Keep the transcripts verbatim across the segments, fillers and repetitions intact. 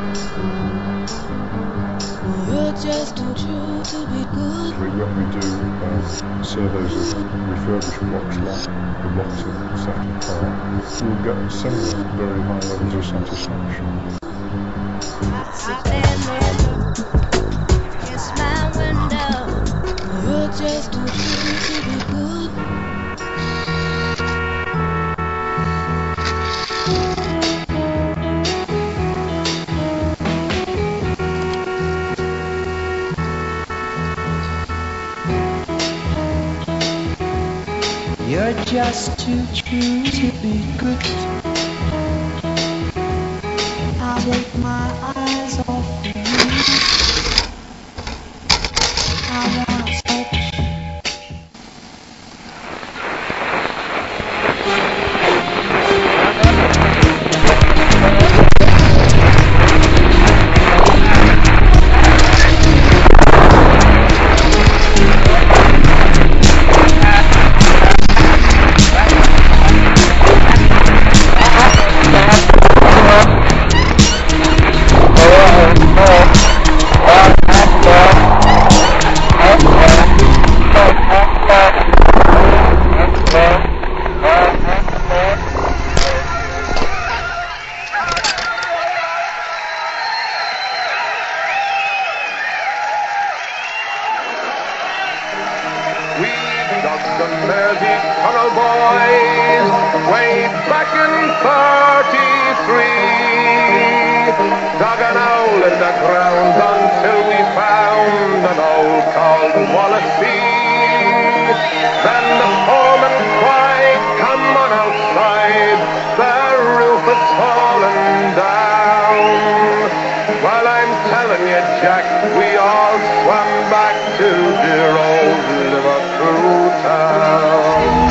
You're just too true to be good. We, when we do um, surveys of refurbished blocks like the blocks in Sefton Park, we'll get similar very high levels of satisfaction. Kiss my window. You're just too true to be good. You're just too true to be good. I take my eyes off you. I wanna touch. We dug the Mersey Tunnel, boys, way back in thirty-three. Dug an hole in the ground until we found an old called Wallasey. Then the foreman cried, "Come on outside, the roof has fallen down." Well, I'm telling you, Jack, we all swam back to dear old Liverpool town.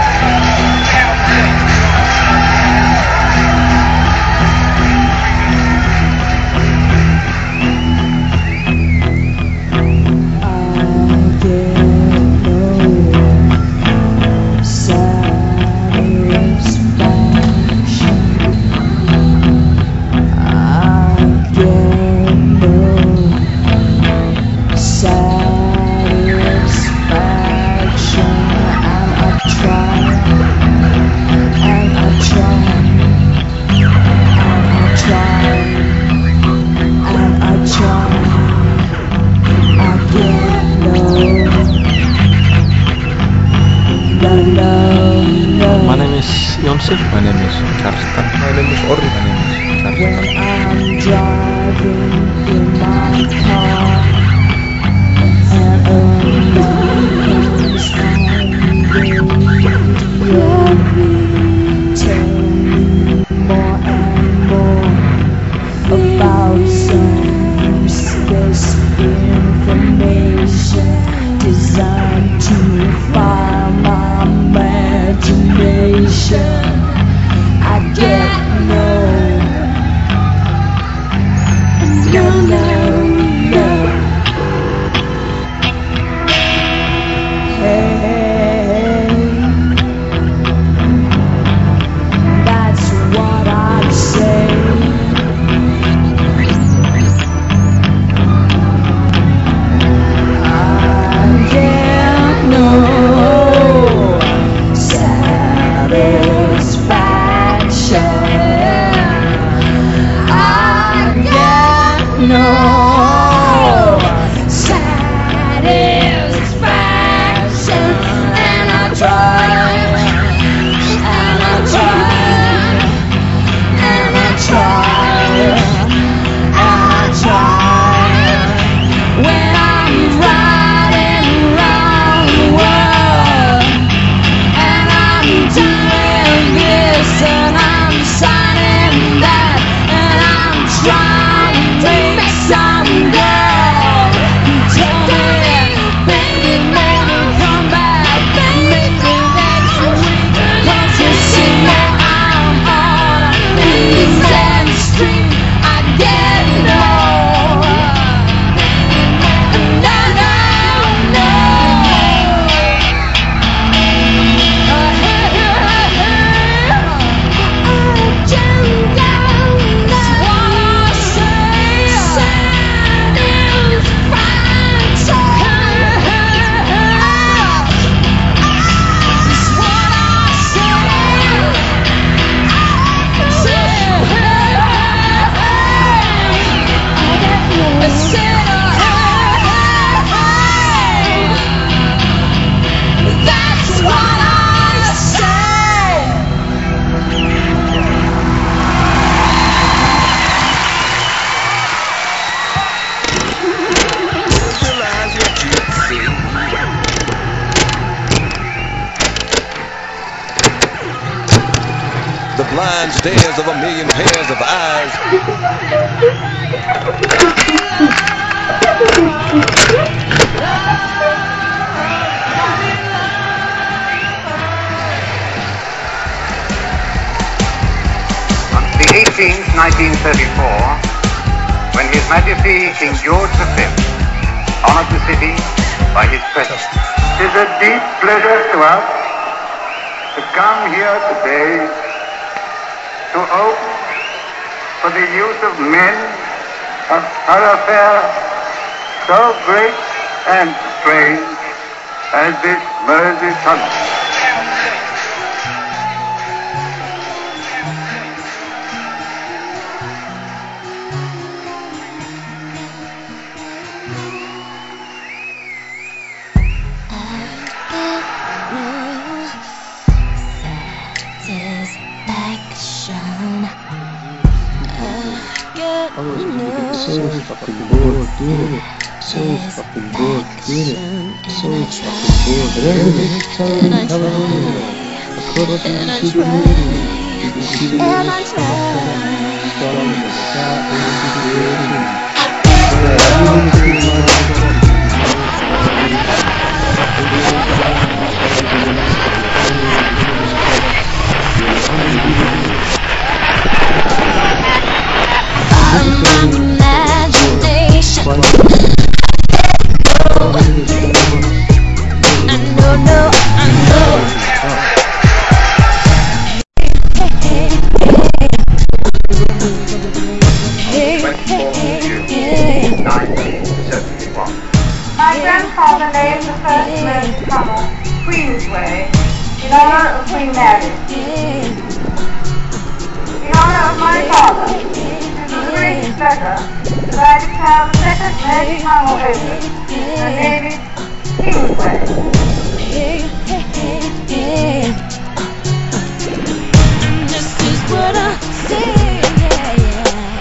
My name is Jonsson. My name is Karsten. My name is Orri. My name is when Karsten. I'm driving in my car and a man's on the radio telling me more and more about some useless information designed to fire my imagination. I get no, no, no, no. Hey, that's what I'd say. I get no satisfaction. I get no satisfaction, and I try, and I try, and I try, I try. When I'm riding around the world, and I'm doing this, and I'm signing that, and I'm trying to make some mind stares of a million pairs of eyes. On the eighteenth, nineteen thirty-four, when His Majesty King George the Fifth honored the city by his presence. It is a deep pleasure to us to come here today to open for the use of men a thoroughfare so great and strange as this Mersey tunnel. So fucking bored doing it. So fucking bored doing it. So fucking bored. But everything is telling me how I'm doing it. Across the super movie. You can see the And I starting with the start and imagination. I know, no, I know. Hey, hey, hey, My grandfather named the first Mersey tunnel Queensway in honor of Queen Mary. The honor of my father, it was a great pleasure that I could have the second Mersey tunnel open and name it Queensway. This is what I say, yeah, yeah.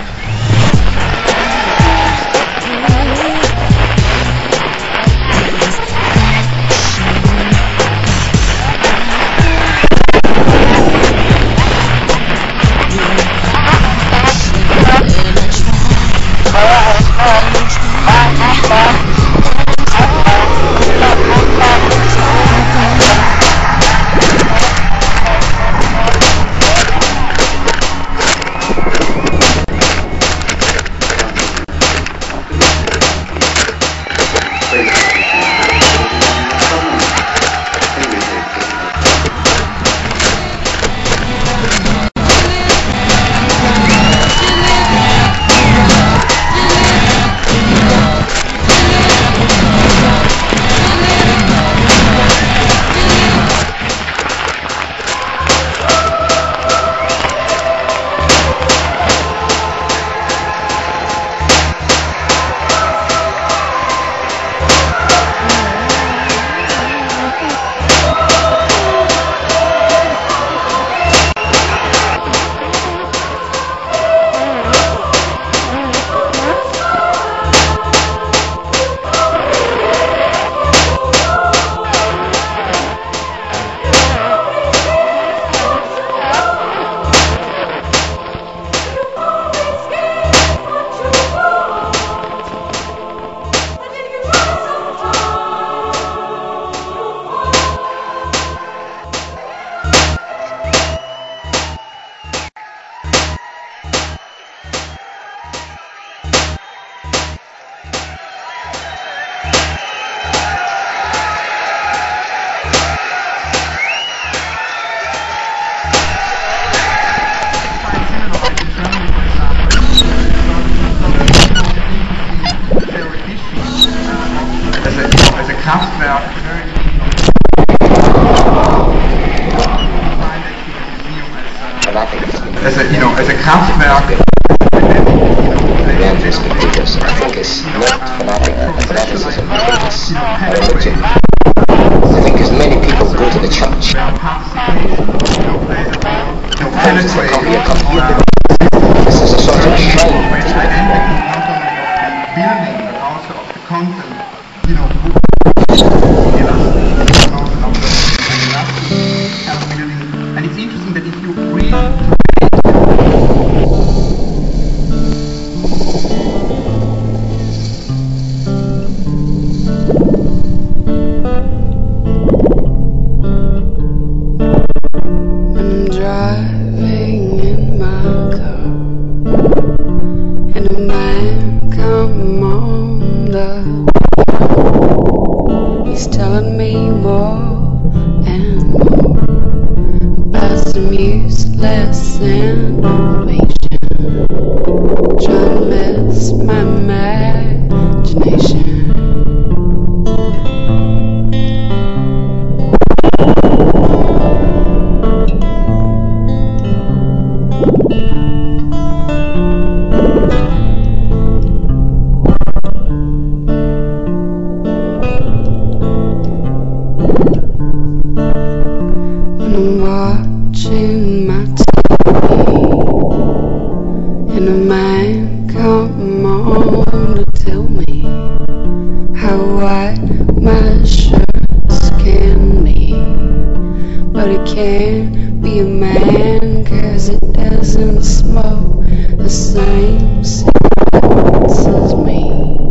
As a, you know, as a Kraftwerk. Again, this contagious. I think it's not fanatic, uh, fanaticism, I think it's religion. I think as many people go to the church. This is a sort of shrine. Building, but also of the content, you know, and it's interesting that if you read a man come on the he's telling me more and more about some useless information, trying to mess my imagination. Watching my T V and a man come on to tell me how white my shirts can be, but it can't be a man 'cause it doesn't smoke the same cigarettes as me.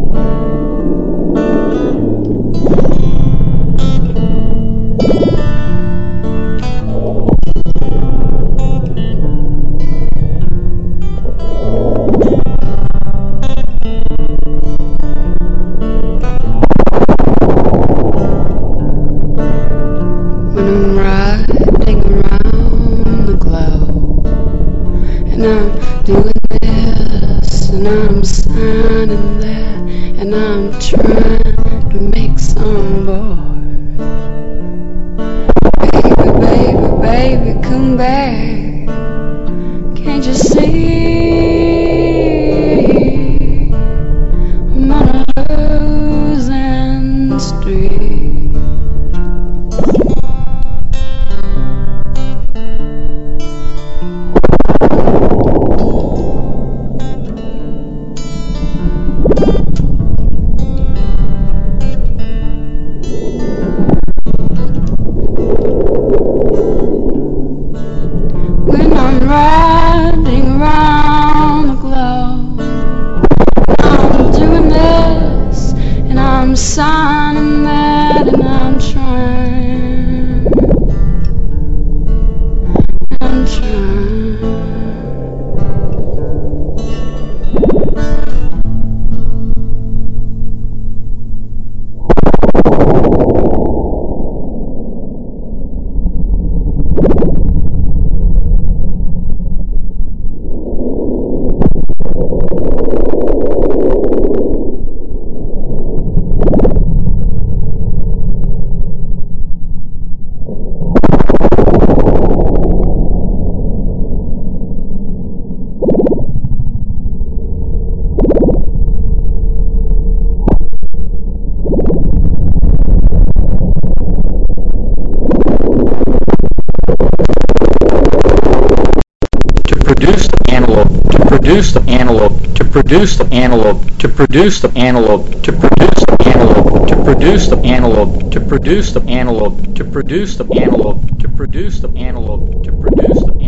And I'm doing this, and I'm signing that, and I'm trying to make some boy. Baby, baby, baby, come back. Can't you see I'm on a losing streak? When I'm riding around the globe, I'm doing this, and I'm signing that, and I'm trying, I'm trying. Produce the antelope, to produce the antelope, to produce the antelope, to produce the antelope, to produce the antelope, to produce the antelope, to produce the antelope, to produce the antelope, to produce the antelope, to produce the